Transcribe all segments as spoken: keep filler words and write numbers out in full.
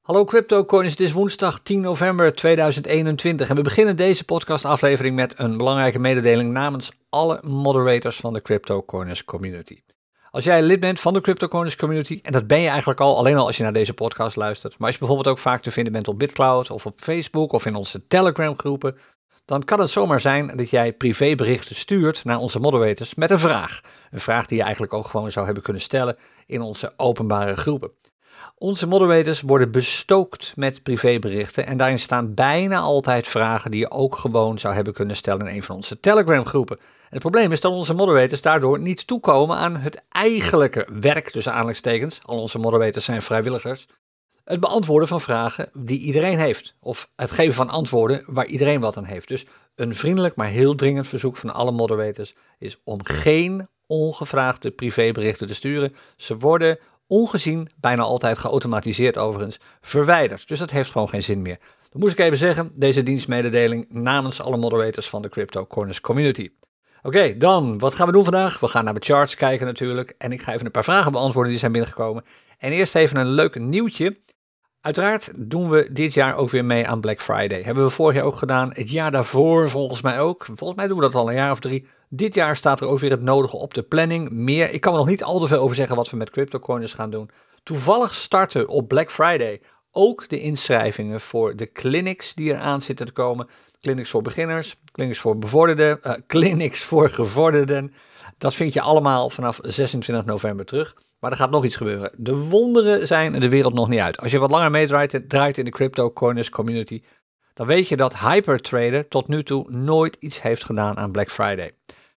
Hallo CryptoCoins, het is woensdag tien november tweeduizend eenentwintig en we beginnen deze podcastaflevering met een belangrijke mededeling namens alle moderators van de CryptoCoins community. Als jij lid bent van de CryptoCoins community, en dat ben je eigenlijk al, alleen al als je naar deze podcast luistert, maar als je bijvoorbeeld ook vaak te vinden bent op BitCloud of op Facebook of in onze Telegram groepen, dan kan het zomaar zijn dat jij privéberichten stuurt naar onze moderators met een vraag. Een vraag die je eigenlijk ook gewoon zou hebben kunnen stellen in onze openbare groepen. Onze moderators worden bestookt met privéberichten en daarin staan bijna altijd vragen die je ook gewoon zou hebben kunnen stellen in een van onze Telegram groepen. En het probleem is dat onze moderators daardoor niet toekomen aan het eigenlijke werk, tussen aanhalingstekens, al onze moderators zijn vrijwilligers, het beantwoorden van vragen die iedereen heeft. Of het geven van antwoorden waar iedereen wat aan heeft. Dus een vriendelijk maar heel dringend verzoek van alle moderators is om geen ongevraagde privéberichten te sturen. Ze worden ongezien, bijna altijd geautomatiseerd overigens, verwijderd. Dus dat heeft gewoon geen zin meer. Dat moest ik even zeggen, deze dienstmededeling namens alle moderators van de CryptoCoins community. Oké, okay, dan, wat gaan we doen vandaag? We gaan naar de charts kijken natuurlijk en ik ga even een paar vragen beantwoorden die zijn binnengekomen. En eerst even een leuk nieuwtje. Uiteraard doen we dit jaar ook weer mee aan Black Friday. Hebben we vorig jaar ook gedaan, het jaar daarvoor volgens mij ook. Volgens mij doen we dat al een jaar of drie. Dit jaar staat er ook weer het nodige op de planning. Meer, ik kan er nog niet al te veel over zeggen wat we met CryptoCoins gaan doen. Toevallig starten op Black Friday ook de inschrijvingen voor de clinics die eraan zitten te komen. Clinics voor beginners, clinics voor bevorderden, uh, clinics voor gevorderden. Dat vind je allemaal vanaf zesentwintig november terug. Maar er gaat nog iets gebeuren. De wonderen zijn de wereld nog niet uit. Als je wat langer meedraait draait in de CryptoCoins community, dan weet je dat Hypertrader tot nu toe nooit iets heeft gedaan aan Black Friday.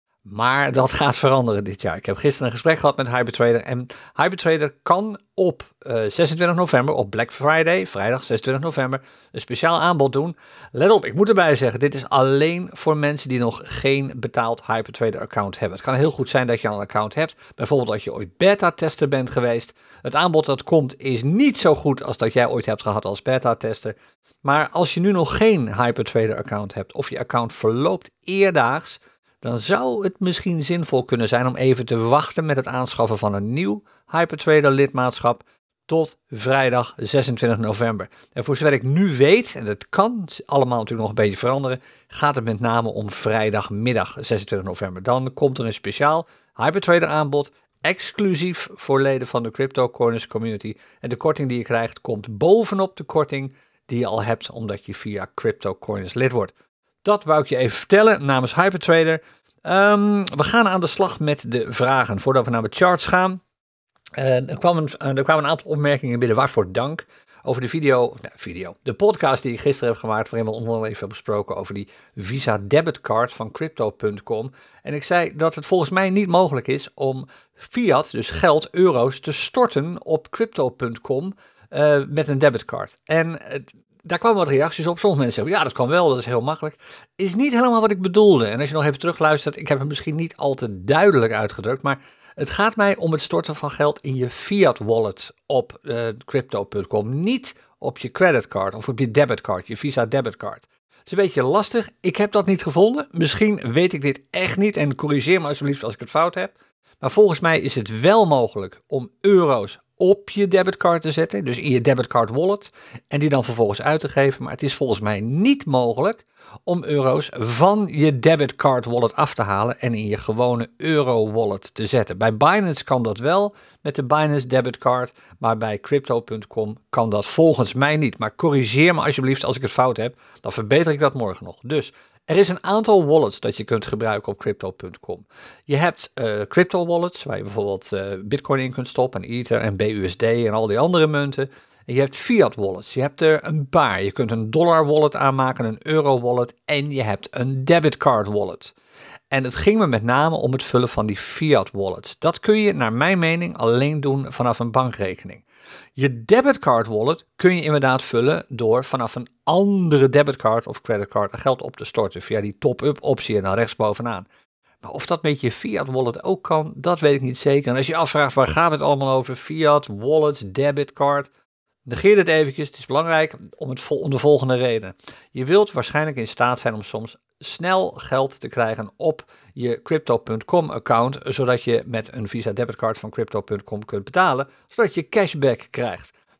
Maar dat gaat veranderen dit jaar. Ik heb gisteren een gesprek gehad met Hypertrader en Hypertrader kan op uh, zesentwintig november, op Black Friday, vrijdag zesentwintig november, een speciaal aanbod doen. Let op, ik moet erbij zeggen, dit is alleen voor mensen die nog geen betaald Hypertrader account hebben. Het kan heel goed zijn dat je al een account hebt, bijvoorbeeld dat je ooit beta-tester bent geweest. Het aanbod dat komt is niet zo goed als dat jij ooit hebt gehad als beta-tester. Maar als je nu nog geen Hypertrader account hebt of je account verloopt eerdaags, dan zou het misschien zinvol kunnen zijn om even te wachten met het aanschaffen van een nieuw Hypertrader lidmaatschap tot vrijdag zesentwintig november. En voor zover ik nu weet, en dat kan allemaal natuurlijk nog een beetje veranderen, gaat het met name om vrijdagmiddag zesentwintig november. Dan komt er een speciaal Hypertrader aanbod, exclusief voor leden van de CryptoCoins community. En de korting die je krijgt komt bovenop de korting die je al hebt omdat je via CryptoCoins lid wordt. Dat wou ik je even vertellen namens Hypertrader. Um, we gaan aan de slag met de vragen. Voordat we naar de charts gaan, uh, er, kwam een, uh, er kwamen een aantal opmerkingen binnen, waarvoor dank. Over de video, nou, video, de podcast die ik gisteren heb gemaakt, waarin we onder andere even hebben besproken over die Visa debitcard van crypto punt com. En ik zei dat het volgens mij niet mogelijk is om fiat, dus geld, euro's, te storten op crypto punt com uh, met een debitcard. En het Daar kwamen wat reacties op. Sommige mensen zeggen, ja, dat kan wel, dat is heel makkelijk. Is niet helemaal wat ik bedoelde. En als je nog even terugluistert, ik heb het misschien niet al te duidelijk uitgedrukt, maar het gaat mij om het storten van geld in je fiat wallet op uh, crypto punt com. Niet op je creditcard of op je debitcard, je Visa debitcard. Het is een beetje lastig. Ik heb dat niet gevonden. Misschien weet ik dit echt niet en corrigeer me alsjeblieft als ik het fout heb. Maar volgens mij is het wel mogelijk om euro's op je debitcard te zetten, dus in je debitcard wallet, en die dan vervolgens uit te geven. Maar het is volgens mij niet mogelijk om euro's van je debitcard wallet af te halen en in je gewone euro wallet te zetten. Bij Binance kan dat wel met de Binance debitcard, maar bij crypto punt com kan dat volgens mij niet. Maar corrigeer me alsjeblieft als ik het fout heb, dan verbeter ik dat morgen nog. Dus er is een aantal wallets dat je kunt gebruiken op crypto punt com. Je hebt uh, crypto wallets, waar je bijvoorbeeld uh, Bitcoin in kunt stoppen en Ether en B U S D en al die andere munten. En je hebt fiat wallets, je hebt er een paar. Je kunt een dollar wallet aanmaken, een euro wallet en je hebt een debitcard wallet. En het ging me met name om het vullen van die fiat wallets. Dat kun je naar mijn mening alleen doen vanaf een bankrekening. Je debitcard wallet kun je inderdaad vullen door vanaf een andere debitcard of creditcard geld op te storten via die top-up optie en dan rechtsbovenaan. Maar of dat met je fiat wallet ook kan, dat weet ik niet zeker. En als je je afvraagt waar gaat het allemaal over, fiat, wallets, debitcard, negeer dit eventjes. Het is belangrijk om, het vol- om de volgende reden. Je wilt waarschijnlijk in staat zijn om soms snel geld te krijgen op je crypto punt com account, zodat je met een Visa debitcard van crypto punt com kunt betalen, zodat je cashback krijgt.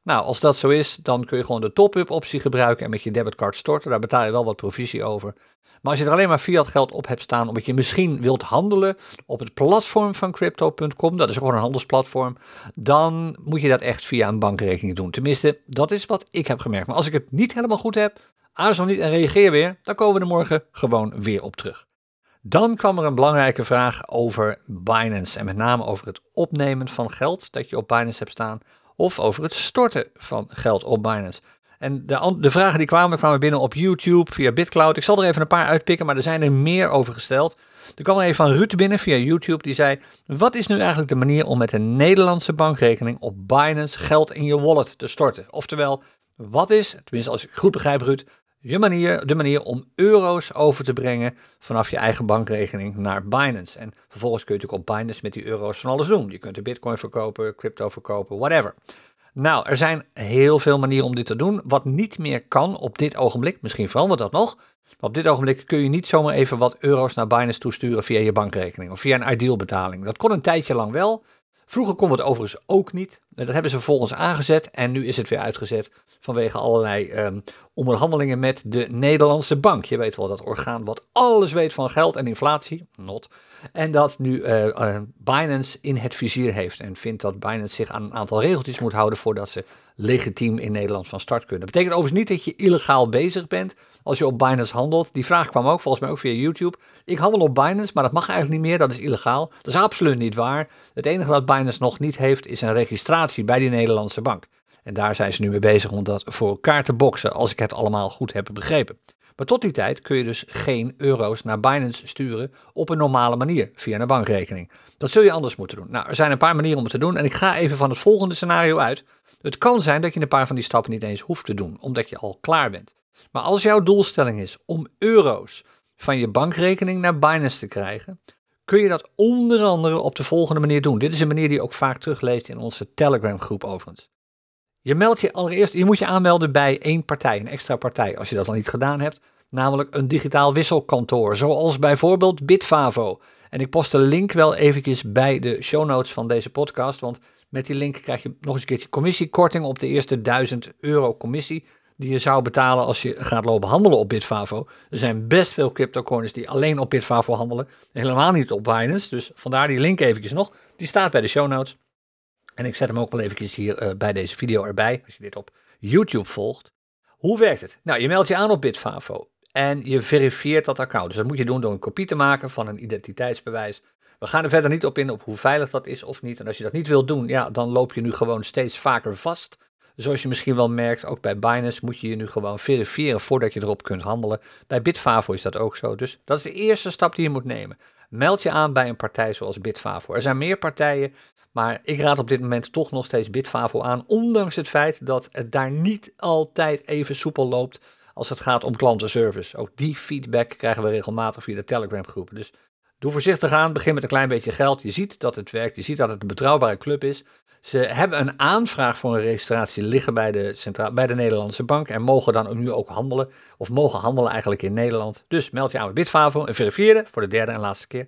Nou, als dat zo is, dan kun je gewoon de top-up optie gebruiken en met je debitcard storten. Daar betaal je wel wat provisie over. Maar als je er alleen maar fiat geld op hebt staan, omdat je misschien wilt handelen op het platform van crypto punt com, dat is gewoon een handelsplatform, dan moet je dat echt via een bankrekening doen. Tenminste, dat is wat ik heb gemerkt. Maar als ik het niet helemaal goed heb, aarzel niet en reageer weer, dan komen we er morgen gewoon weer op terug. Dan kwam er een belangrijke vraag over Binance en met name over het opnemen van geld dat je op Binance hebt staan of over het storten van geld op Binance. En de, de vragen die kwamen, kwamen binnen op YouTube via BitCloud. Ik zal er even een paar uitpikken, maar er zijn er meer over gesteld. Er kwam er even van Ruud binnen via YouTube, die zei: wat is nu eigenlijk de manier om met een Nederlandse bankrekening op Binance geld in je wallet te storten? Oftewel, wat is, tenminste als ik goed begrijp Ruud, je manier, de manier om euro's over te brengen vanaf je eigen bankrekening naar Binance. En vervolgens kun je natuurlijk op Binance met die euro's van alles doen. Je kunt er bitcoin verkopen, crypto verkopen, whatever. Nou, er zijn heel veel manieren om dit te doen. Wat niet meer kan op dit ogenblik, misschien verandert dat nog, maar op dit ogenblik kun je niet zomaar even wat euro's naar Binance toesturen via je bankrekening of via een Ideal betaling. Dat kon een tijdje lang wel. Vroeger kon het overigens ook niet. Dat hebben ze vervolgens aangezet en nu is het weer uitgezet vanwege allerlei um, onderhandelingen met de Nederlandse bank. Je weet wel, dat orgaan wat alles weet van geld en inflatie, not. En dat nu uh, uh, Binance in het vizier heeft en vindt dat Binance zich aan een aantal regeltjes moet houden voordat ze legitiem in Nederland van start kunnen. Dat betekent overigens niet dat je illegaal bezig bent als je op Binance handelt. Die vraag kwam ook volgens mij ook via YouTube. Ik handel op Binance, maar dat mag eigenlijk niet meer, dat is illegaal. Dat is absoluut niet waar. Het enige wat Binance nog niet heeft is een registratie bij die Nederlandse bank. En daar zijn ze nu mee bezig om dat voor elkaar te boksen, als ik het allemaal goed heb begrepen. Maar tot die tijd kun je dus geen euro's naar Binance sturen op een normale manier, via een bankrekening. Dat zul je anders moeten doen. Nou, er zijn een paar manieren om het te doen en ik ga even van het volgende scenario uit. Het kan zijn dat je een paar van die stappen niet eens hoeft te doen, omdat je al klaar bent. Maar als jouw doelstelling is om euro's van je bankrekening naar Binance te krijgen, kun je dat onder andere op de volgende manier doen. Dit is een manier die je ook vaak terugleest in onze Telegram groep overigens. Je meldt je allereerst, je moet je aanmelden bij één partij, een extra partij, als je dat al niet gedaan hebt, namelijk een digitaal wisselkantoor, zoals bijvoorbeeld Bitfavo. En ik post de link wel eventjes bij de show notes van deze podcast, want met die link krijg je nog eens een keertje commissiekorting op de eerste duizend euro commissie die je zou betalen als je gaat lopen handelen op Bitfavo. Er zijn best veel cryptocoins die alleen op Bitfavo handelen, helemaal niet op Binance, dus vandaar die link eventjes nog. Die staat bij de show notes. En ik zet hem ook wel eventjes hier uh, bij deze video erbij, als je dit op YouTube volgt. Hoe werkt het? Nou, je meldt je aan op Bitfavo en je verifieert dat account. Dus dat moet je doen door een kopie te maken van een identiteitsbewijs. We gaan er verder niet op in op hoe veilig dat is of niet. En als je dat niet wilt doen, ja, dan loop je nu gewoon steeds vaker vast. Zoals je misschien wel merkt, ook bij Binance moet je je nu gewoon verifiëren voordat je erop kunt handelen. Bij Bitfavo is dat ook zo. Dus dat is de eerste stap die je moet nemen. Meld je aan bij een partij zoals Bitfavo. Er zijn meer partijen, maar ik raad op dit moment toch nog steeds Bitfavo aan, ondanks het feit dat het daar niet altijd even soepel loopt als het gaat om klantenservice. Ook die feedback krijgen we regelmatig via de Telegram groepen. Dus doe voorzichtig aan, begin met een klein beetje geld. Je ziet dat het werkt, je ziet dat het een betrouwbare club is. Ze hebben een aanvraag voor een registratie liggen bij de, centra- bij de Nederlandse bank en mogen dan nu ook handelen, of mogen handelen eigenlijk in Nederland. Dus meld je aan bij Bitfavo en verifieer voor de derde en laatste keer.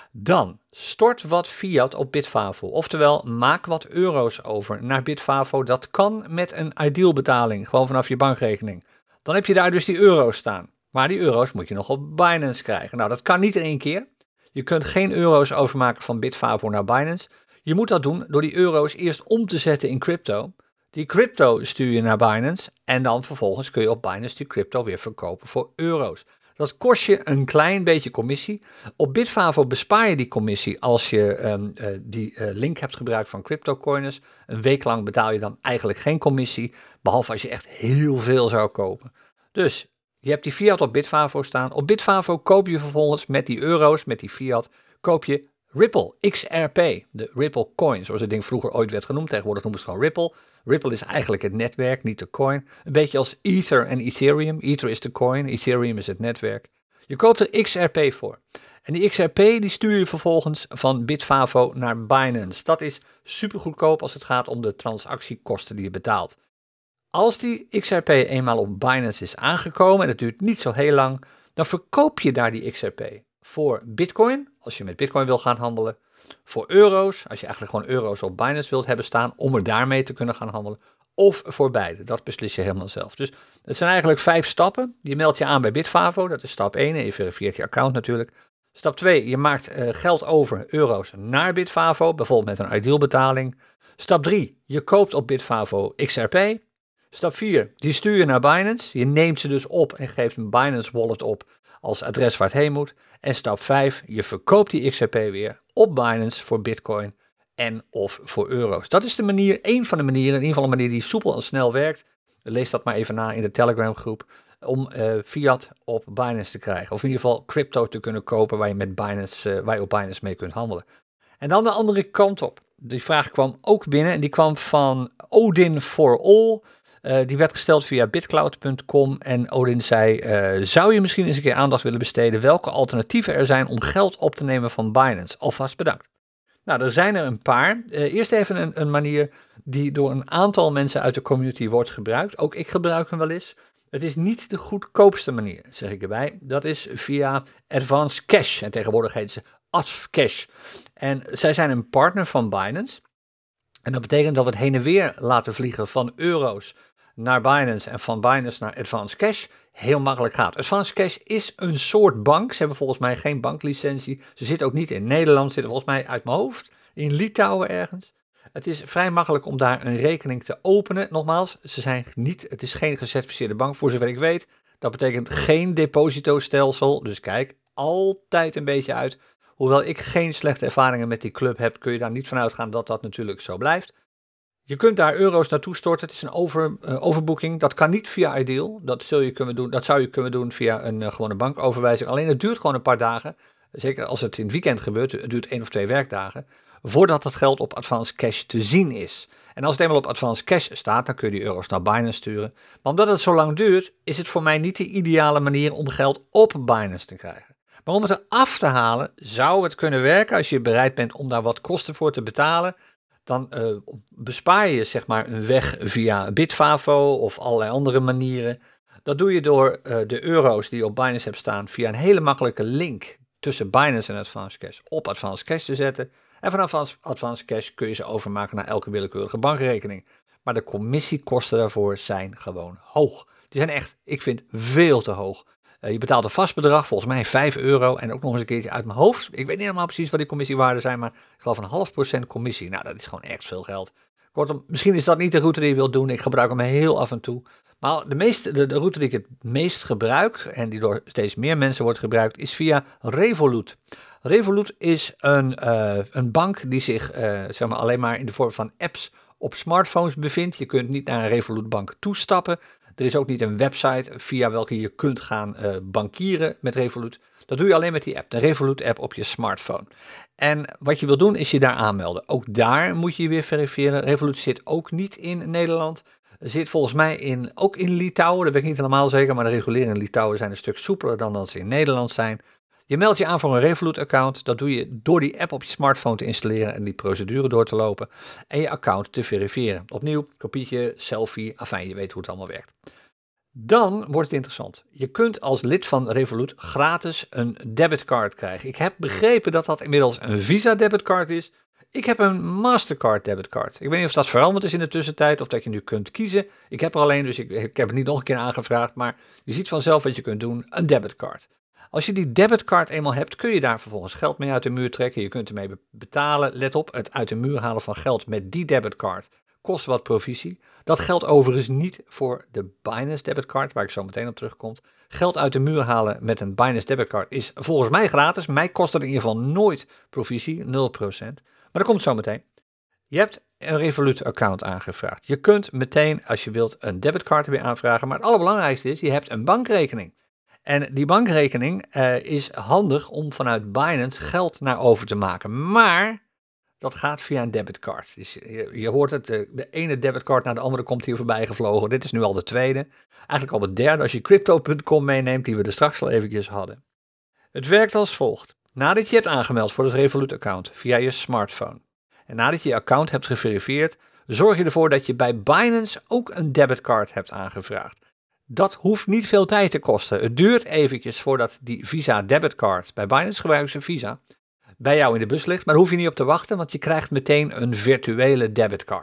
Dan stort wat fiat op Bitfavo, oftewel maak wat euro's over naar Bitfavo. Dat kan met een Ideal betaling, gewoon vanaf je bankrekening. Dan heb je daar dus die euro's staan, maar die euro's moet je nog op Binance krijgen. Nou, dat kan niet in één keer. Je kunt geen euro's overmaken van Bitfavo naar Binance. Je moet dat doen door die euro's eerst om te zetten in crypto. Die crypto stuur je naar Binance en dan vervolgens kun je op Binance die crypto weer verkopen voor euro's. Dat kost je een klein beetje commissie. Op Bitfavo bespaar je die commissie als je um, uh, die uh, link hebt gebruikt van CryptoCoiners. Een week lang betaal je dan eigenlijk geen commissie, behalve als je echt heel veel zou kopen. Dus je hebt die fiat op Bitfavo staan. Op Bitfavo koop je vervolgens met die euro's, met die fiat, koop je Ripple, X R P, de Ripple coin, zoals het ding vroeger ooit werd genoemd. Tegenwoordig noemen ze het gewoon Ripple. Ripple is eigenlijk het netwerk, niet de coin. Een beetje als Ether en Ethereum. Ether is de coin, Ethereum is het netwerk. Je koopt er X R P voor. En die X R P die stuur je vervolgens van Bitfavo naar Binance. Dat is super goedkoop als het gaat om de transactiekosten die je betaalt. Als die X R P eenmaal op Binance is aangekomen, en dat duurt niet zo heel lang, dan verkoop je daar die X R P voor Bitcoin, als je met Bitcoin wil gaan handelen, voor euro's, als je eigenlijk gewoon euro's op Binance wilt hebben staan, om er daarmee te kunnen gaan handelen, of voor beide. Dat beslis je helemaal zelf. Dus het zijn eigenlijk vijf stappen. Je meldt je aan bij Bitfavo, dat is stap één. En je verifieert je account natuurlijk. Stap twee, je maakt uh, geld over, euro's, naar Bitfavo, bijvoorbeeld met een Ideal betaling. Stap drie, je koopt op Bitfavo X R P. Stap vier, die stuur je naar Binance. Je neemt ze dus op en geeft een Binance wallet op als adres waar het heen moet. En stap vijf, je verkoopt die X R P weer op Binance voor Bitcoin en of voor euro's. Dat is de manier, één van de manieren, in ieder geval een manier die soepel en snel werkt. Lees dat maar even na in de Telegram groep. Om uh, fiat op Binance te krijgen. Of in ieder geval crypto te kunnen kopen waar je, met Binance, uh, waar je op Binance mee kunt handelen. En dan de andere kant op. Die vraag kwam ook binnen en die kwam van Odin for All. Uh, die werd gesteld via bitcloud punt com en Odin zei, uh, zou je misschien eens een keer aandacht willen besteden welke alternatieven er zijn om geld op te nemen van Binance? Alvast bedankt. Nou, er zijn er een paar. Uh, eerst even een, een manier die door een aantal mensen uit de community wordt gebruikt. Ook ik gebruik hem wel eens. Het is niet de goedkoopste manier, zeg ik erbij. Dat is via Advance Cash. En tegenwoordig heet ze AdvCash. En zij zijn een partner van Binance. En dat betekent dat we het heen en weer laten vliegen van euro's naar Binance en van Binance naar Advance Cash heel makkelijk gaat. Advance Cash is een soort bank. Ze hebben volgens mij geen banklicentie. Ze zitten ook niet in Nederland. Ze zitten volgens mij uit mijn hoofd in Litouwen ergens. Het is vrij makkelijk om daar een rekening te openen. Nogmaals, ze zijn niet, het is geen gecertificeerde bank voor zover ik weet. Dat betekent geen depositostelsel. Dus kijk altijd een beetje uit. Hoewel ik geen slechte ervaringen met die club heb, kun je daar niet van uitgaan dat dat natuurlijk zo blijft. Je kunt daar euro's naartoe storten. Het is een over, uh, overboeking. Dat kan niet via Ideal. Dat, zul je kunnen doen, dat zou je kunnen doen via een uh, gewone bankoverwijzing. Alleen het duurt gewoon een paar dagen. Zeker als het in het weekend gebeurt. Het duurt één of twee werkdagen. Voordat het geld op Advance Cash te zien is. En als het eenmaal op Advance Cash staat, dan kun je die euro's naar Binance sturen. Maar omdat het zo lang duurt, is het voor mij niet de ideale manier om geld op Binance te krijgen. Maar om het eraf te halen, zou het kunnen werken als je bereid bent om daar wat kosten voor te betalen. Dan uh, bespaar je zeg maar een weg via Bitfavo of allerlei andere manieren. Dat doe je door uh, de euro's die je op Binance hebt staan via een hele makkelijke link tussen Binance en Advance Cash op Advance Cash te zetten. En vanaf Advance Cash kun je ze overmaken naar elke willekeurige bankrekening. Maar de commissiekosten daarvoor zijn gewoon hoog. Die zijn echt, ik vind, veel te hoog. Uh, je betaalt een vast bedrag, volgens mij vijf euro en ook nog eens een keertje uit mijn hoofd. Ik weet niet helemaal precies wat die commissiewaarden zijn, maar ik geloof een half procent commissie. Nou, dat is gewoon echt veel geld. Kortom, misschien is dat niet de route die je wilt doen. Ik gebruik hem heel af en toe. Maar de, meeste, de, de route die ik het meest gebruik en die door steeds meer mensen wordt gebruikt, is via Revolut. Revolut is een, uh, een bank die zich uh, zeg maar alleen maar in de vorm van apps op smartphones bevindt. Je kunt niet naar een Revolut bank toestappen. Er is ook niet een website via welke je kunt gaan uh, bankieren met Revolut. Dat doe je alleen met die app, de Revolut app op je smartphone. En wat je wil doen is je daar aanmelden. Ook daar moet je je weer verifiëren. Revolut zit ook niet in Nederland. Zit volgens mij in, ook in Litouwen, dat ben ik niet helemaal zeker, maar de reguleringen in Litouwen zijn een stuk soepeler dan dat ze in Nederland zijn. Je meldt je aan voor een Revolut-account. Dat doe je door die app op je smartphone te installeren en die procedure door te lopen en je account te verifiëren. Opnieuw, kopietje, selfie, afijn, je weet hoe het allemaal werkt. Dan wordt het interessant. Je kunt als lid van Revolut gratis een debitcard krijgen. Ik heb begrepen dat dat inmiddels een Visa debitcard is. Ik heb een Mastercard debitcard. Ik weet niet of dat veranderd is in de tussentijd of dat je nu kunt kiezen. Ik heb er alleen, dus ik, ik heb het niet nog een keer aangevraagd, maar je ziet vanzelf wat je kunt doen, een debitcard. Als je die debitcard eenmaal hebt, kun je daar vervolgens geld mee uit de muur trekken. Je kunt ermee betalen. Let op, het uit de muur halen van geld met die debitcard kost wat provisie. Dat geldt overigens niet voor de Binance debitcard, waar ik zo meteen op terugkom. Geld uit de muur halen met een Binance debitcard is volgens mij gratis. Mij kost dat in ieder geval nooit provisie, nul procent. Maar dat komt zo meteen. Je hebt een Revolut-account aangevraagd. Je kunt meteen, als je wilt, een debitcard weer aanvragen. Maar het allerbelangrijkste is, je hebt een bankrekening. En die bankrekening uh, is handig om vanuit Binance geld naar over te maken. Maar dat gaat via een debitcard. Dus je, je hoort het, de, de ene debitcard naar de andere komt hier voorbij gevlogen. Dit is nu al de tweede. Eigenlijk al de derde als je crypto punt com meeneemt, die we er straks al eventjes hadden. Het werkt als volgt. Nadat je hebt aangemeld voor het Revolut-account via je smartphone en nadat je je account hebt geverifieerd, zorg je ervoor dat je bij Binance ook een debitcard hebt aangevraagd. Dat hoeft niet veel tijd te kosten. Het duurt eventjes voordat die Visa debitcard, bij Binance gebruiken ze Visa, bij jou in de bus ligt, maar daar hoef je niet op te wachten, want je krijgt meteen een virtuele debitcard.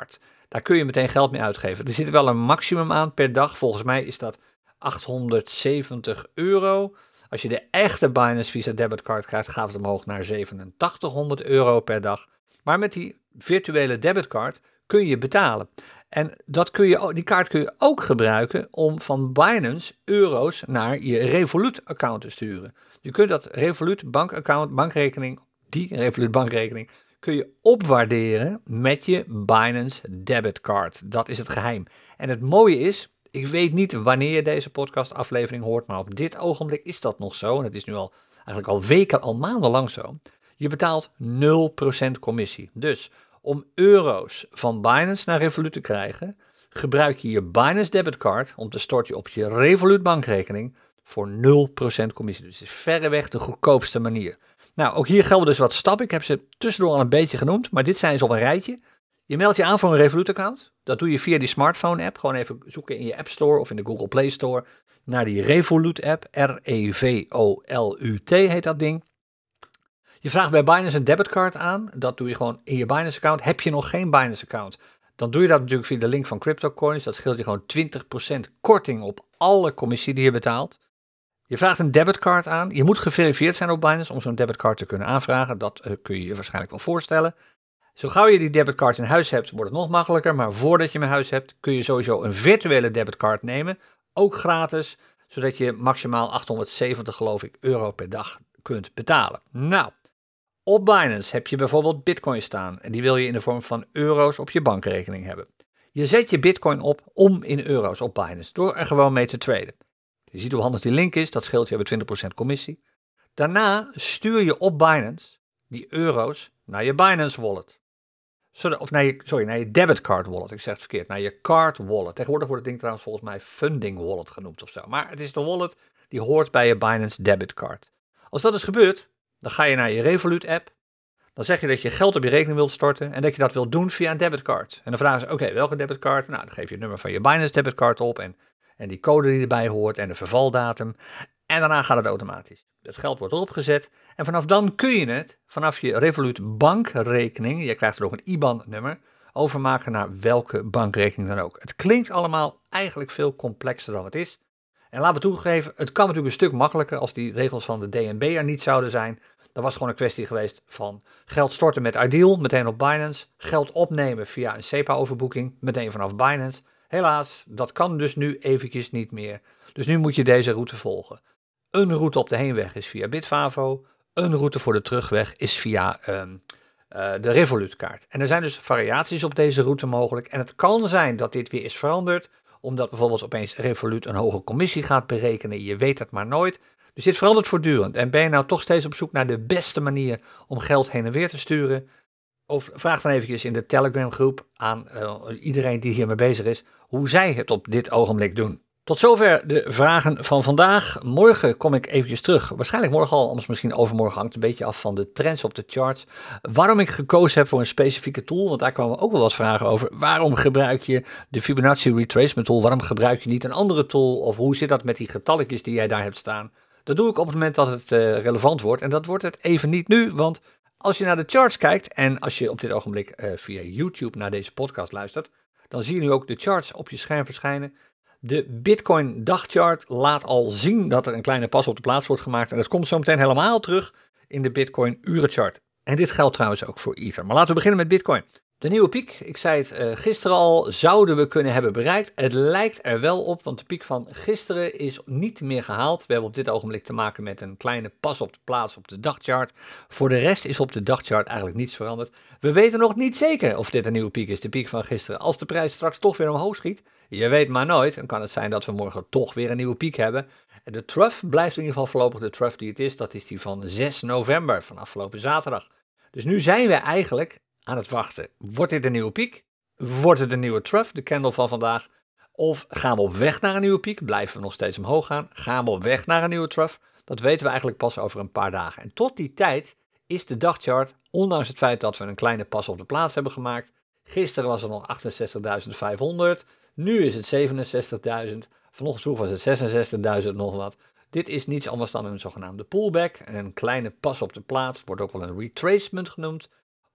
Daar kun je meteen geld mee uitgeven. Er zit wel een maximum aan per dag. Volgens mij is dat achthonderdzeventig euro. Als je de echte Binance Visa debitcard krijgt, gaat het omhoog naar zevenentachtighonderd euro per dag. Maar met die virtuele debitcard kun je betalen. En dat kun je, die kaart kun je ook gebruiken om van Binance euro's naar je Revolut-account te sturen. Je kunt dat Revolut bankaccount, bankrekening, die Revolut bankrekening, kun je opwaarderen met je Binance debitcard. Dat is het geheim. En het mooie is, ik weet niet wanneer je deze podcastaflevering hoort, maar op dit ogenblik is dat nog zo. En het is nu al eigenlijk al weken, al maandenlang zo. Je betaalt nul procent commissie. Dus om euro's van Binance naar Revolut te krijgen, gebruik je je Binance debitcard om te storten op je Revolut bankrekening voor nul procent commissie. Dus het is verreweg de goedkoopste manier. Nou, ook hier gelden dus wat stappen. Ik heb ze tussendoor al een beetje genoemd, maar dit zijn ze op een rijtje. Je meldt je aan voor een Revolut-account. Dat doe je via die smartphone-app. Gewoon even zoeken in je App Store of in de Google Play Store naar die Revolut-app. R E V O L U T heet dat ding. Je vraagt bij Binance een debitcard aan. Dat doe je gewoon in je Binance-account. Heb je nog geen Binance-account? Dan doe je dat natuurlijk via de link van CryptoCoins. Dat scheelt je gewoon twintig procent korting op alle commissie die je betaalt. Je vraagt een debitcard aan. Je moet geverifieerd zijn op Binance om zo'n debitcard te kunnen aanvragen. Dat uh, kun je je waarschijnlijk wel voorstellen. Zo gauw je die debitcard in huis hebt, wordt het nog makkelijker. Maar voordat je hem in huis hebt, kun je sowieso een virtuele debitcard nemen. Ook gratis, zodat je maximaal achthonderdzeventig geloof ik euro per dag kunt betalen. Nou, op Binance heb je bijvoorbeeld Bitcoin staan. En die wil je in de vorm van euro's op je bankrekening hebben. Je zet je Bitcoin op om in euro's op Binance, door er gewoon mee te traden. Je ziet hoe handig die link is, dat scheelt je hebben twintig procent commissie. Daarna stuur je op Binance die euro's naar je Binance wallet. Zodat, of naar je, sorry, naar je debitcard wallet, ik zeg het verkeerd, naar je card wallet. Tegenwoordig wordt het ding trouwens volgens mij funding wallet genoemd of zo. Maar het is de wallet die hoort bij je Binance debitcard. Als dat is gebeurd, dan ga je naar je Revolut app. Dan zeg je dat je geld op je rekening wilt storten en dat je dat wilt doen via een debitcard. En dan vragen ze, oké, okay, welke debitcard? Nou, dan geef je het nummer van je Binance debitcard op en, en die code die erbij hoort en de vervaldatum. En daarna gaat het automatisch. Het geld wordt erop gezet en vanaf dan kun je het vanaf je Revolut bankrekening, je krijgt er ook een I B A N-nummer, overmaken naar welke bankrekening dan ook. Het klinkt allemaal eigenlijk veel complexer dan het is. En laten we toegeven, het kan natuurlijk een stuk makkelijker als die regels van de D N B er niet zouden zijn. Dan was het gewoon een kwestie geweest van geld storten met Ideal, meteen op Binance. Geld opnemen via een SEPA-overboeking, meteen vanaf Binance. Helaas, dat kan dus nu eventjes niet meer. Dus nu moet je deze route volgen. Een route op de heenweg is via Bitfavo. Een route voor de terugweg is via um, uh, de Revolut-kaart. En er zijn dus variaties op deze route mogelijk. En het kan zijn dat dit weer is veranderd, omdat bijvoorbeeld opeens Revolut een hoge commissie gaat berekenen. Je weet het maar nooit. Dus dit verandert voortdurend. En ben je nou toch steeds op zoek naar de beste manier om geld heen en weer te sturen? Of vraag dan eventjes in de Telegram groep aan uh, iedereen die hiermee bezig is, hoe zij het op dit ogenblik doen. Tot zover de vragen van vandaag. Morgen kom ik eventjes terug. Waarschijnlijk morgen al, anders misschien overmorgen. Hangt een beetje af van de trends op de charts. Waarom ik gekozen heb voor een specifieke tool, want daar kwamen ook wel wat vragen over. Waarom gebruik je de Fibonacci Retracement Tool? Waarom gebruik je niet een andere tool? Of hoe zit dat met die getalletjes die jij daar hebt staan? Dat doe ik op het moment dat het uh, relevant wordt. En dat wordt het even niet nu, want als je naar de charts kijkt en als je op dit ogenblik uh, via YouTube naar deze podcast luistert, dan zie je nu ook de charts op je scherm verschijnen. De Bitcoin dagchart laat al zien dat er een kleine pas op de plaats wordt gemaakt. En dat komt zo meteen helemaal terug in de Bitcoin urenchart. En dit geldt trouwens ook voor Ether. Maar laten we beginnen met Bitcoin. De nieuwe piek, ik zei het uh, gisteren al, zouden we kunnen hebben bereikt. Het lijkt er wel op, want de piek van gisteren is niet meer gehaald. We hebben op dit ogenblik te maken met een kleine pas op de plaats op de dagchart. Voor de rest is op de dagchart eigenlijk niets veranderd. We weten nog niet zeker of dit een nieuwe piek is, de piek van gisteren. Als de prijs straks toch weer omhoog schiet, je weet maar nooit, dan kan het zijn dat we morgen toch weer een nieuwe piek hebben. En de trough blijft in ieder geval voorlopig de trough die het is. Dat is die van zes november, van afgelopen zaterdag. Dus nu zijn we eigenlijk aan het wachten. Wordt dit een nieuwe piek? Wordt het een nieuwe trough, de candle van vandaag? Of gaan we op weg naar een nieuwe piek? Blijven we nog steeds omhoog gaan? Gaan we op weg naar een nieuwe trough? Dat weten we eigenlijk pas over een paar dagen. En tot die tijd is de dagchart, ondanks het feit dat we een kleine pas op de plaats hebben gemaakt. Gisteren was het nog achtenzestigduizend vijfhonderd. Nu is het zevenenzestigduizend. Vanochtend vroeg was het zesenzestigduizend nog wat. Dit is niets anders dan een zogenaamde pullback. Een kleine pas op de plaats, wordt ook wel een retracement genoemd.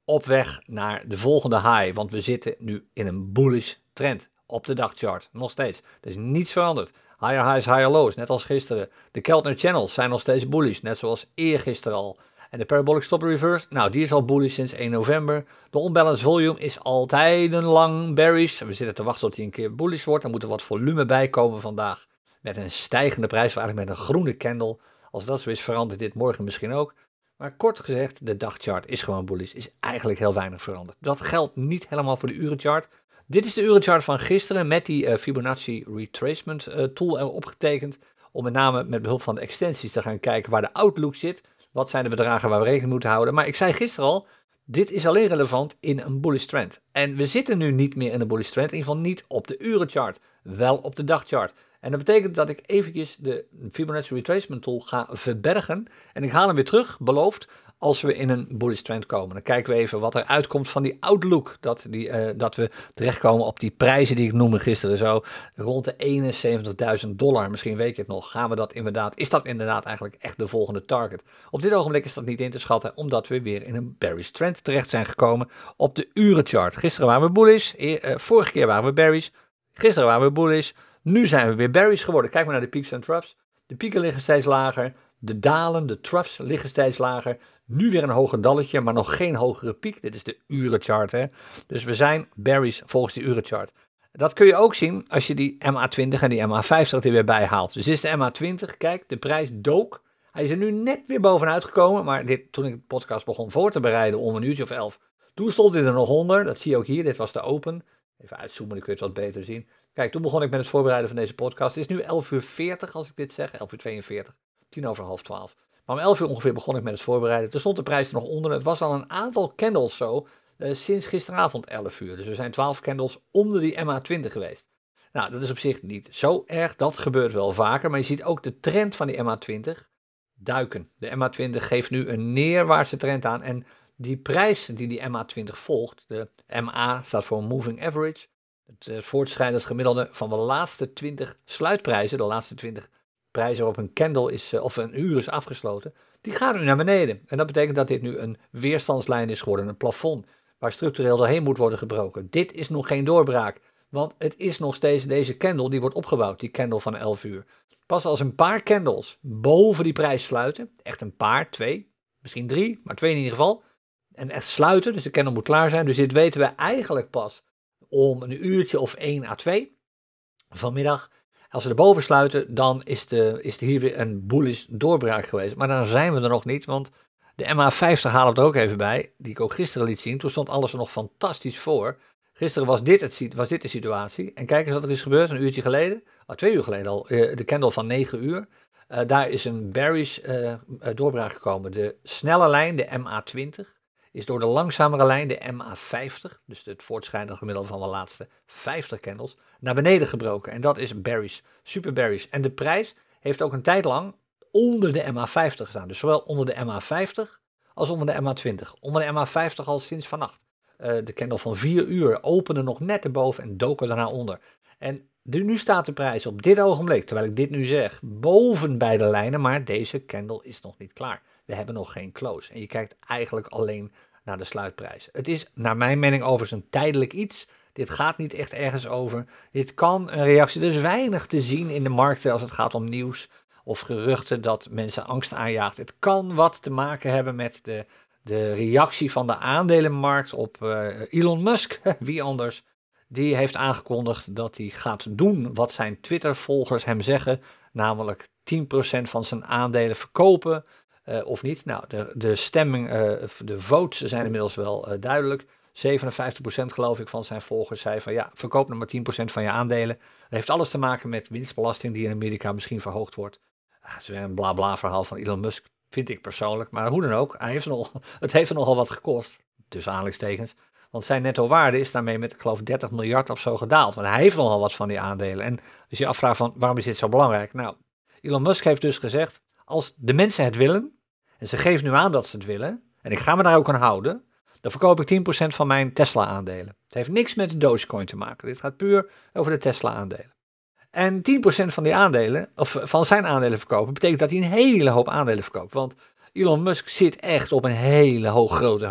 op weg naar de volgende high, want we zitten nu in een bullish trend op de dagchart, nog steeds. Er is niets veranderd. Higher highs, higher lows, net als gisteren. De Keltner channels zijn nog steeds bullish, net zoals eergisteren al. En de Parabolic Stop Reverse, nou die is al bullish sinds één november. De Unbalanced Volume is altijd een lang bearish. We zitten te wachten tot hij een keer bullish wordt. Er moet er wat volume bij komen vandaag. Met een stijgende prijs, eigenlijk met een groene candle. Als dat zo is, verandert dit morgen misschien ook. Maar kort gezegd, de dagchart is gewoon bullish. Is eigenlijk heel weinig veranderd. Dat geldt niet helemaal voor de urenchart. Dit is de urenchart van gisteren met die uh, Fibonacci Retracement uh, tool erop getekend. Om met name met behulp van de extensies te gaan kijken waar de outlook zit. Wat zijn de bedragen waar we rekening moeten houden. Maar ik zei gisteren al, dit is alleen relevant in een bullish trend. En we zitten nu niet meer in een bullish trend. In ieder geval niet op de urenchart. Wel op de dagchart. En dat betekent dat ik eventjes de Fibonacci Retracement tool ga verbergen. En ik haal hem weer terug, beloofd, als we in een bullish trend komen. Dan kijken we even wat er uitkomt van die outlook. Dat, die, uh, dat we terechtkomen op die prijzen die ik noemde gisteren. Zo rond de eenenzeventigduizend dollar. Misschien weet je het nog. Gaan we dat inderdaad, is dat inderdaad eigenlijk echt de volgende target? Op dit ogenblik is dat niet in te schatten. Omdat we weer in een bearish trend terecht zijn gekomen op de urenchart. Gisteren waren we bullish. E- uh, vorige keer waren we bearish. Gisteren waren we bullish. Nu zijn we weer bearish geworden. Kijk maar naar de peaks en troughs. De pieken liggen steeds lager. De dalen, de troughs liggen steeds lager. Nu weer een hoger dalletje, maar nog geen hogere piek. Dit is de urenchart, hè. Dus we zijn bearish volgens die urenchart. Dat kun je ook zien als je die M A twintig en die M A vijftig er weer bij haalt. Dus dit is de M A twintig. Kijk, de prijs dook. Hij is er nu net weer bovenuit gekomen. Maar dit, toen ik de podcast begon voor te bereiden om een uurtje of elf. Toen stond hij er nog onder. Dat zie je ook hier. Dit was de open. Even uitzoomen, dan kun je het wat beter zien. Kijk, toen begon ik met het voorbereiden van deze podcast. Het is nu elf uur veertig als ik dit zeg. elf uur tweeënveertig. tien over half twaalf. Maar om elf uur ongeveer begon ik met het voorbereiden. Toen stond de prijs er nog onder. Het was al een aantal candles zo. Uh, sinds gisteravond elf uur. Dus er zijn twaalf candles onder die M A twintig geweest. Nou, dat is op zich niet zo erg. Dat gebeurt wel vaker. Maar je ziet ook de trend van die M A twintig duiken. De M A twintig geeft nu een neerwaartse trend aan. En die prijs die die M A twintig volgt. De M A staat voor Moving Average. Het uh, voortschrijdend gemiddelde van de laatste twintig sluitprijzen. De laatste twintig prijzen waarop een candle is, of een uur is afgesloten, die gaan nu naar beneden. En dat betekent dat dit nu een weerstandslijn is geworden, een plafond, waar structureel doorheen moet worden gebroken. Dit is nog geen doorbraak, want het is nog steeds deze candle die wordt opgebouwd, die candle van elf uur. Pas als een paar candles boven die prijs sluiten, echt een paar, twee, misschien drie, maar twee in ieder geval, en echt sluiten, dus de candle moet klaar zijn. Dus dit weten we eigenlijk pas om een uurtje of één à twee vanmiddag. Als we erboven sluiten, dan is, de, is er hier weer een bullish doorbraak geweest. Maar dan zijn we er nog niet, want de M A vijftig halen we er ook even bij, die ik ook gisteren liet zien. Toen stond alles er nog fantastisch voor. Gisteren was dit, het, was dit de situatie. En kijk eens wat er is gebeurd, een uurtje geleden, oh, twee uur geleden al, de candle van negen uur. Uh, daar is een bearish uh, doorbraak gekomen. De snelle lijn, de M A twintig, is door de langzamere lijn, de M A vijftig, dus het voortschrijdend gemiddelde van de laatste vijftig candles, naar beneden gebroken. En dat is bearish, super bearish. En de prijs heeft ook een tijd lang onder de M A vijftig gestaan. Dus zowel onder de M A vijftig als onder de M A twintig. Onder de M A vijftig al sinds vannacht. Uh, de candle van vier uur opende nog net erboven en dook er daarna onder. En de, nu staat de prijs op dit ogenblik, terwijl ik dit nu zeg, boven beide lijnen, maar deze candle is nog niet klaar. We hebben nog geen close. En je kijkt eigenlijk alleen naar de sluitprijs. Het is naar mijn mening overigens een tijdelijk iets. Dit gaat niet echt ergens over. Dit kan een reactie. Er is weinig te zien in de markten als het gaat om nieuws of geruchten dat mensen angst aanjaagt. Het kan wat te maken hebben met de, de reactie van de aandelenmarkt op uh, Elon Musk. Wie anders? Die heeft aangekondigd dat hij gaat doen wat zijn Twitter-volgers hem zeggen. Namelijk tien procent van zijn aandelen verkopen. Uh, of niet. Nou, de, de stemming, uh, de votes zijn inmiddels wel uh, duidelijk. zevenenvijftig procent geloof ik van zijn volgers zei van ja, verkoop nog maar tien procent van je aandelen. Dat heeft alles te maken met winstbelasting die in Amerika misschien verhoogd wordt. Uh, dat is weer een bla bla verhaal van Elon Musk, vind ik persoonlijk. Maar hoe dan ook, hij heeft nog, het heeft er nogal wat gekost. Tussen aanhalingstekens. Want zijn netto waarde is daarmee met, ik geloof, dertig miljard of zo gedaald. Want hij heeft nogal wat van die aandelen. En als je afvraagt van waarom is dit zo belangrijk? Nou, Elon Musk heeft dus gezegd, als de mensen het willen, en ze geven nu aan dat ze het willen, en ik ga me daar ook aan houden, dan verkoop ik tien procent van mijn Tesla-aandelen. Het heeft niks met de Dogecoin te maken. Dit gaat puur over de Tesla-aandelen. En tien procent van die aandelen, of van zijn aandelen verkopen, betekent dat hij een hele hoop aandelen verkoopt. Want Elon Musk zit echt op een hele hoog grote hoop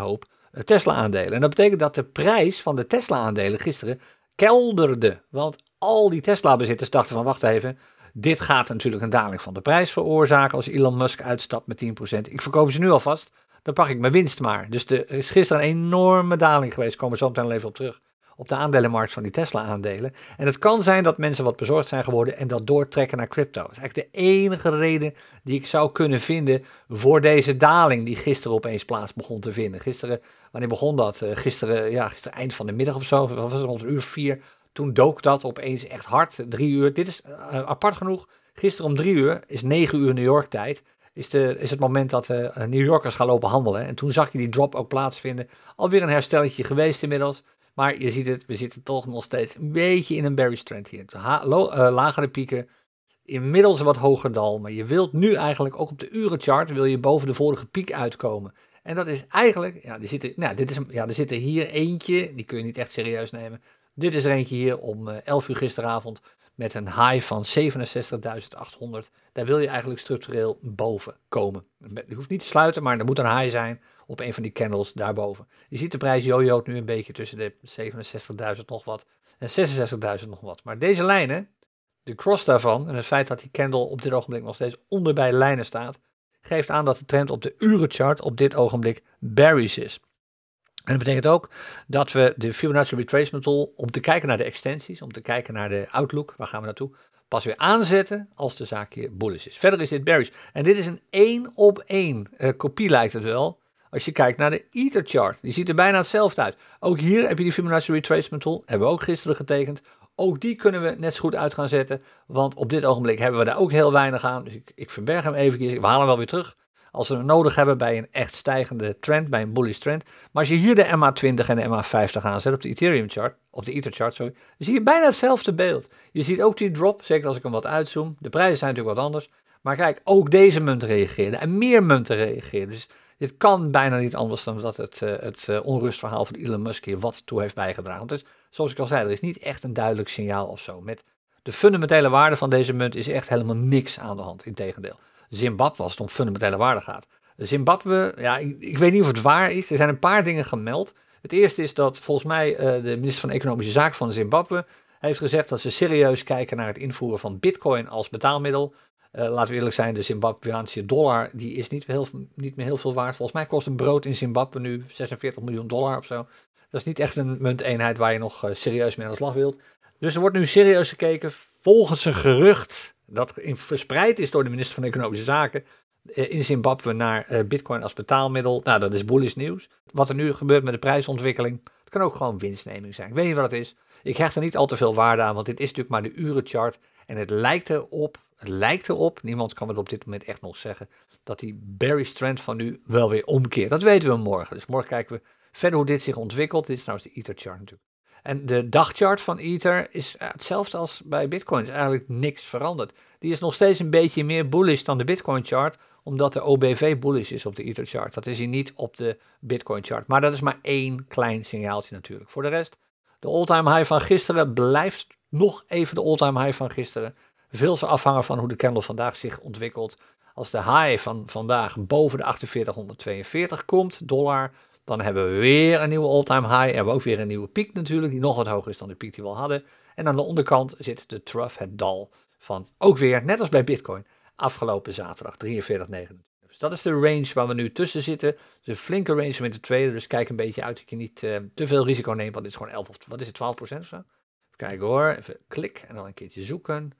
uh, Tesla-aandelen. En dat betekent dat de prijs van de Tesla-aandelen gisteren kelderde. Want al die Tesla-bezitters dachten van, wacht even, dit gaat natuurlijk een daling van de prijs veroorzaken als Elon Musk uitstapt met tien procent. Ik verkoop ze nu alvast, dan pak ik mijn winst maar. Dus er is gisteren een enorme daling geweest, komen we zo meteen even op terug, op de aandelenmarkt van die Tesla-aandelen. En het kan zijn dat mensen wat bezorgd zijn geworden en dat doortrekken naar crypto. Dat is eigenlijk de enige reden die ik zou kunnen vinden voor deze daling die gisteren opeens plaats begon te vinden. Gisteren, wanneer begon dat? Uh, gisteren, ja, gisteren eind van de middag of zo, was het rond een uur vier. Toen dook dat opeens echt hard, drie uur. Dit is uh, apart genoeg, gisteren om drie uur, is negen uur New York tijd. Is, de, is het moment dat uh, New Yorkers gaan lopen handelen. En toen zag je die drop ook plaatsvinden. Alweer een herstelletje geweest inmiddels. Maar je ziet het, we zitten toch nog steeds een beetje in een bearish trend hier. Ha, lo, uh, lagere pieken, inmiddels een wat hoger dal. Maar je wilt nu eigenlijk, ook op de urenchart, wil je boven de vorige piek uitkomen. En dat is eigenlijk, ja, er zitten, nou, dit is een, ja, er zit er hier eentje, die kun je niet echt serieus nemen. Dit is er eentje hier om uh, elf uur gisteravond met een high van zevenenzestigduizend achthonderd. Daar wil je eigenlijk structureel boven komen. Je hoeft niet te sluiten, maar er moet een high zijn op een van die candles daarboven. Je ziet de prijs jojoot nu een beetje tussen de zevenenzestigduizend nog wat en zesenzestigduizend nog wat. Maar deze lijnen, de cross daarvan en het feit dat die candle op dit ogenblik nog steeds onder bij lijnen staat, geeft aan dat de trend op de urenchart op dit ogenblik bearish is. En dat betekent ook dat we de Fibonacci Retracement Tool, om te kijken naar de extensies, om te kijken naar de outlook, waar gaan we naartoe, pas weer aanzetten als de zaak hier bullish is. Verder is dit bearish. En dit is een één op één uh, kopie lijkt het wel, als je kijkt naar de Ether chart. Die ziet er bijna hetzelfde uit. Ook hier heb je die Fibonacci Retracement Tool, hebben we ook gisteren getekend. Ook die kunnen we net zo goed uit gaan zetten, want op dit ogenblik hebben we daar ook heel weinig aan. Dus ik, ik verberg hem even, we halen hem wel weer terug. Als we hem nodig hebben bij een echt stijgende trend, bij een bullish trend. Maar als je hier de M A twintig en de M A vijftig aanzet op de Ethereum chart, op de Ether chart, sorry, dan zie je bijna hetzelfde beeld. Je ziet ook die drop, zeker als ik hem wat uitzoom. De prijzen zijn natuurlijk wat anders. Maar kijk, ook deze munten reageerden en meer munten reageerden. Dus dit kan bijna niet anders dan dat het, uh, het uh, onrustverhaal van Elon Musk hier wat toe heeft bijgedragen. Dus zoals ik al zei, er is niet echt een duidelijk signaal of zo. Met de fundamentele waarde van deze munt is echt helemaal niks aan de hand, integendeel. Zimbabwe, als het om fundamentele waarde gaat. Zimbabwe, ja, ik, ik weet niet of het waar is. Er zijn een paar dingen gemeld. Het eerste is dat volgens mij uh, de minister van Economische Zaken van Zimbabwe heeft gezegd dat ze serieus kijken naar het invoeren van bitcoin als betaalmiddel. Uh, laten we eerlijk zijn, de Zimbabweaanse dollar die is niet, heel, niet meer heel veel waard. Volgens mij kost een brood in Zimbabwe nu zesenveertig miljoen dollar of zo. Dat is niet echt een munteenheid waar je nog uh, serieus mee aan de slag wilt. Dus er wordt nu serieus gekeken, volgens een gerucht dat in, verspreid is door de minister van Economische Zaken uh, in Zimbabwe naar uh, bitcoin als betaalmiddel. Nou, dat is bullish nieuws. Wat er nu gebeurt met de prijsontwikkeling, het kan ook gewoon winstneming zijn. Ik weet niet wat het is. Ik hecht er niet al te veel waarde aan, want dit is natuurlijk maar de urenchart. En het lijkt erop, het lijkt erop, niemand kan het op dit moment echt nog zeggen, dat die bearish trend van nu wel weer omkeert. Dat weten we morgen. Dus morgen kijken we verder hoe dit zich ontwikkelt. Dit is trouwens de Ether chart natuurlijk. En de dagchart van Ether is hetzelfde als bij Bitcoin. Er is eigenlijk niks veranderd. Die is nog steeds een beetje meer bullish dan de Bitcoin chart, omdat de O B V bullish is op de Ether chart. Dat is hij niet op de Bitcoin chart. Maar dat is maar één klein signaaltje natuurlijk. Voor de rest, de all-time high van gisteren blijft nog even de all-time high van gisteren. Veel zal afhangen van hoe de candle vandaag zich ontwikkelt. Als de high van vandaag boven de achtenveertighonderdtweeënveertig komt, dollar, dan hebben we weer een nieuwe all-time high. En hebben we ook weer een nieuwe piek natuurlijk, die nog wat hoger is dan de piek die we al hadden. En aan de onderkant zit de trough, het dal van ook weer, net als bij Bitcoin, afgelopen zaterdag, drieënveertig komma negenentwintig. Dus dat is de range waar we nu tussen zitten. Dus een flinke range om in te traden. Dus kijk een beetje uit dat je niet uh, te veel risico neemt, want dit is gewoon elf of wat is het, twaalf procent of zo? Even kijken hoor, even klik en dan een keertje zoeken.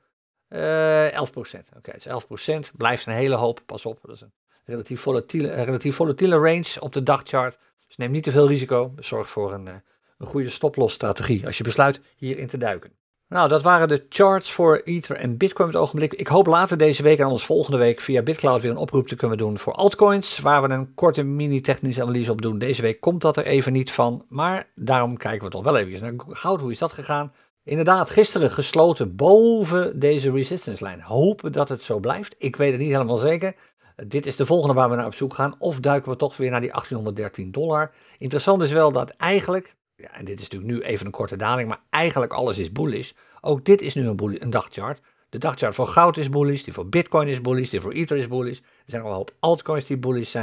Uh, elf procent. Oké, okay, het is elf procent. Blijft een hele hoop. Pas op, dat is een relatief volatiele, een relatief volatiele range op de dagchart. Dus neem niet te veel risico. Zorg voor een, een goede stop-loss strategie als je besluit hierin te duiken. Nou, dat waren de charts voor Ether en Bitcoin op het ogenblik. Ik hoop later deze week en anders volgende week via BitCloud weer een oproep te kunnen doen voor altcoins, waar we een korte mini-technische analyse op doen. Deze week komt dat er even niet van, maar daarom kijken we toch wel even naar goud. Hoe is dat gegaan? Inderdaad, gisteren gesloten boven deze resistance-lijn. Hopen dat het zo blijft. Ik weet het niet helemaal zeker. Dit is de volgende waar we naar op zoek gaan. Of duiken we toch weer naar die achttienhonderddertien dollar. Interessant is wel dat eigenlijk, ja, en dit is natuurlijk nu even een korte daling, maar eigenlijk alles is bullish. Ook dit is nu een, bullish, een dagchart. De dagchart voor goud is bullish, die voor Bitcoin is bullish, die voor Ether is bullish. Er zijn al een hoop altcoins die bullish zijn.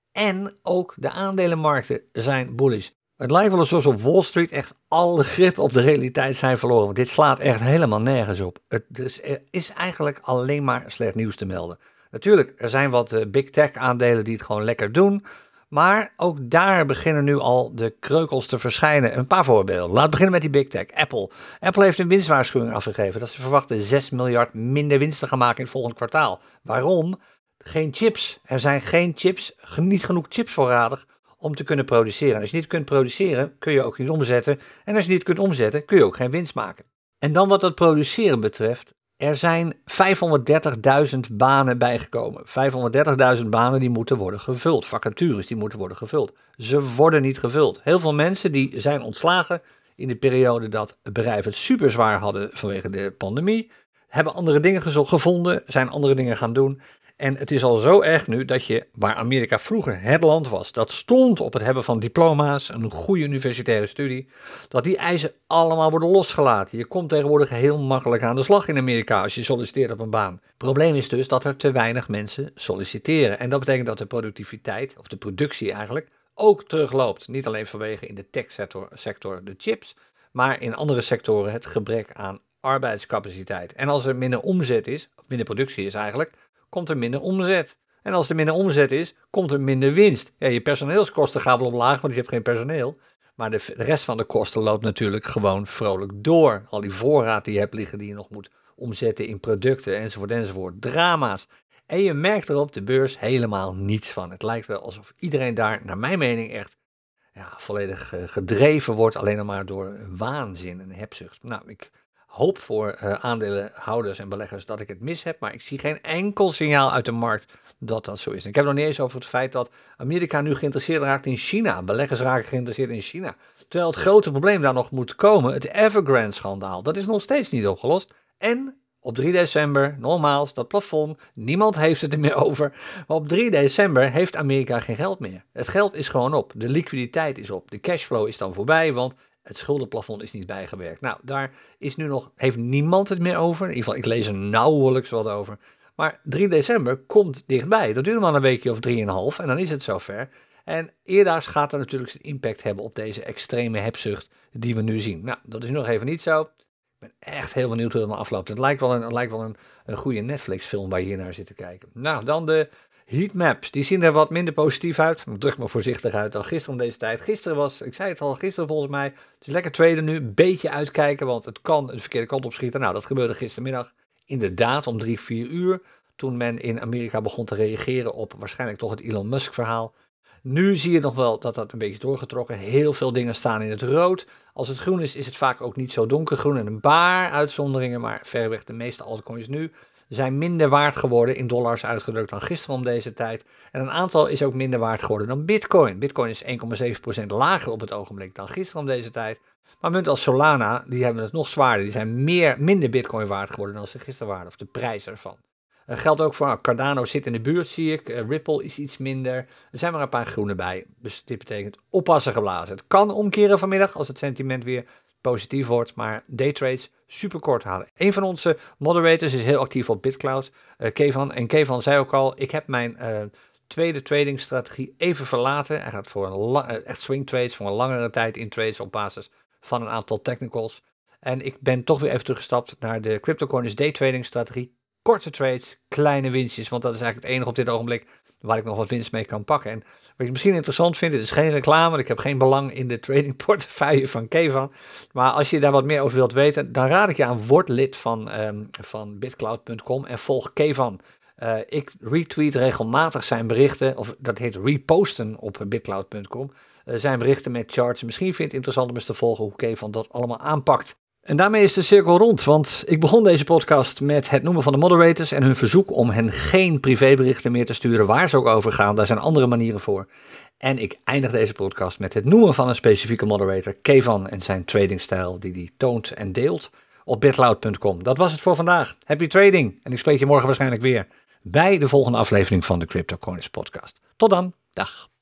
En ook de aandelenmarkten zijn bullish. Het lijkt wel alsof op Wall Street echt alle grip op de realiteit zijn verloren. Want dit slaat echt helemaal nergens op. Het, er, is, er is eigenlijk alleen maar slecht nieuws te melden. Natuurlijk, er zijn wat uh, big tech aandelen die het gewoon lekker doen. Maar ook daar beginnen nu al de kreukels te verschijnen. Een paar voorbeelden. Laat beginnen met die big tech. Apple. Apple heeft een winstwaarschuwing afgegeven dat ze verwachten zes miljard minder winst te gaan maken in het volgende kwartaal. Waarom? Geen chips. Er zijn geen chips, niet genoeg chips voorradig om te kunnen produceren. En als je niet kunt produceren, kun je ook niet omzetten. En als je niet kunt omzetten, kun je ook geen winst maken. En dan wat dat produceren betreft, er zijn vijfhonderddertigduizend banen bijgekomen. vijfhonderddertigduizend banen die moeten worden gevuld. Vacatures die moeten worden gevuld. Ze worden niet gevuld. Heel veel mensen die zijn ontslagen in de periode dat bedrijven het super zwaar hadden vanwege de pandemie. Hebben andere dingen gezocht, gevonden, zijn andere dingen gaan doen. En het is al zo erg nu dat je, waar Amerika vroeger het land was, dat stond op het hebben van diploma's, een goede universitaire studie, dat die eisen allemaal worden losgelaten. Je komt tegenwoordig heel makkelijk aan de slag in Amerika als je solliciteert op een baan. Het probleem is dus dat er te weinig mensen solliciteren. En dat betekent dat de productiviteit, of de productie eigenlijk, ook terugloopt. Niet alleen vanwege in de tech-sector sector de chips, maar in andere sectoren het gebrek aan arbeidscapaciteit. En als er minder omzet is, of minder productie is eigenlijk, komt er minder omzet. En als er minder omzet is, komt er minder winst. Ja, je personeelskosten gaan wel omlaag, want je hebt geen personeel. Maar de, de rest van de kosten loopt natuurlijk gewoon vrolijk door. Al die voorraad die je hebt liggen, die je nog moet omzetten in producten, enzovoort, enzovoort. Drama's. En je merkt er op de beurs helemaal niets van. Het lijkt wel alsof iedereen daar, naar mijn mening, echt ja, volledig uh, gedreven wordt, alleen nog maar door waanzin en hebzucht. Nou, ik hoop voor uh, aandelenhouders en beleggers dat ik het mis heb, maar ik zie geen enkel signaal uit de markt dat dat zo is. En ik heb het nog niet eens over het feit dat Amerika nu geïnteresseerd raakt in China. Beleggers raken geïnteresseerd in China. Terwijl het grote probleem daar nog moet komen, het Evergrande-schandaal, dat is nog steeds niet opgelost. En op drie december, nogmaals, dat plafond, niemand heeft het er meer over, maar op drie december heeft Amerika geen geld meer. Het geld is gewoon op, de liquiditeit is op, de cashflow is dan voorbij, want het schuldenplafond is niet bijgewerkt. Nou, daar is nu nog, heeft niemand het meer over. In ieder geval, ik lees er nauwelijks wat over. Maar drie december komt dichtbij. Dat duurt maar een weekje of drieënhalf en dan is het zover. En eerdaags gaat dat natuurlijk zijn impact hebben op deze extreme hebzucht die we nu zien. Nou, dat is nog even niet zo. Ik ben echt heel benieuwd hoe het maar afloopt. Het lijkt wel een, het lijkt wel een, een goede Netflix-film waar je hier naar zit te kijken. Nou, dan de heatmaps. Die zien er wat minder positief uit. Ik druk me voorzichtig uit dan gisteren om deze tijd. Gisteren was, ik zei het al, gisteren volgens mij. Het is lekker traden nu. Een beetje uitkijken, want het kan de verkeerde kant op schieten. Nou, dat gebeurde gistermiddag inderdaad om drie, vier uur. Toen men in Amerika begon te reageren op waarschijnlijk toch het Elon Musk verhaal. Nu zie je nog wel dat dat een beetje is doorgetrokken. Heel veel dingen staan in het rood. Als het groen is, is het vaak ook niet zo donkergroen. En een paar uitzonderingen, maar verreweg de meeste altcoins nu zijn minder waard geworden in dollars uitgedrukt dan gisteren om deze tijd. En een aantal is ook minder waard geworden dan Bitcoin. Bitcoin is één komma zeven procent lager op het ogenblik dan gisteren om deze tijd. Maar munten als Solana, die hebben het nog zwaarder. Die zijn meer, minder Bitcoin waard geworden dan ze gisteren waren, of de prijs ervan. Dat geldt ook voor nou, Cardano zit in de buurt, zie ik. Uh, Ripple is iets minder. Er zijn maar een paar groene bij. Dus dit betekent oppassen geblazen. Het kan omkeren vanmiddag als het sentiment weer positief wordt. Maar daytrades super kort halen. Een van onze moderators is heel actief op BitCloud. Uh, Kevan. En Kevan zei ook al, ik heb mijn uh, tweede tradingstrategie even verlaten. Hij gaat voor een la- uh, echt swing trades, voor een langere tijd in trades op basis van een aantal technicals. En ik ben toch weer even teruggestapt naar de CryptoCoiners daytrading strategie. Korte trades, kleine winstjes, want dat is eigenlijk het enige op dit ogenblik waar ik nog wat winst mee kan pakken. En wat je misschien interessant vindt, dit is geen reclame, want ik heb geen belang in de tradingportefeuille van Kevan. Maar als je daar wat meer over wilt weten, dan raad ik je aan, word lid van, um, van bitcloud punt com en volg Kevan. Uh, ik retweet regelmatig zijn berichten, of dat heet reposten op bitcloud punt com, uh, zijn berichten met charts. Misschien vind je het interessant om eens te volgen hoe Kevan dat allemaal aanpakt. En daarmee is de cirkel rond, want ik begon deze podcast met het noemen van de moderators en hun verzoek om hen geen privéberichten meer te sturen waar ze ook over gaan. Daar zijn andere manieren voor. En ik eindig deze podcast met het noemen van een specifieke moderator, Kevan, en zijn tradingstijl die hij toont en deelt op bitcloud punt com. Dat was het voor vandaag. Happy trading en ik spreek je morgen waarschijnlijk weer bij de volgende aflevering van de CryptoCoiners podcast. Tot dan, dag.